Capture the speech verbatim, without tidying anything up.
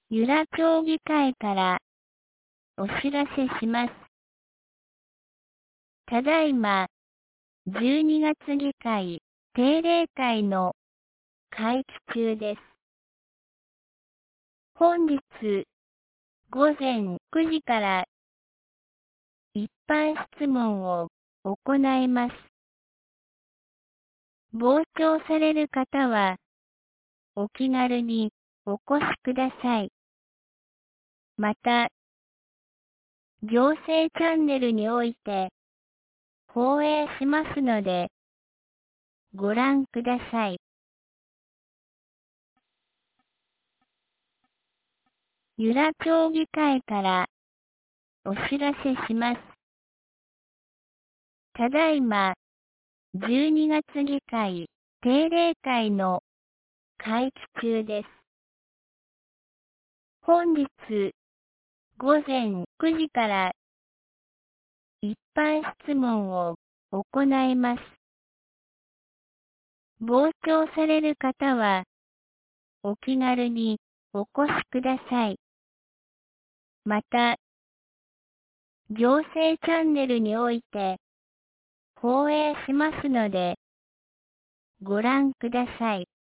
由良町議会からお知らせします。ただいま、じゅうにがつ議会定例会の会期中です。本日午前くじから一般質問を行います。傍聴される方はお気軽にお越しください。また、行政チャンネルにおいて放映しますので、ご覧ください。由良町議会からお知らせします。ただいま、じゅうにがつ議会定例会の会期中です。本日午前くじから一般質問を行います。傍聴される方はお気軽にお越しください。また、行政チャンネルにおいて放映しますので、ご覧ください。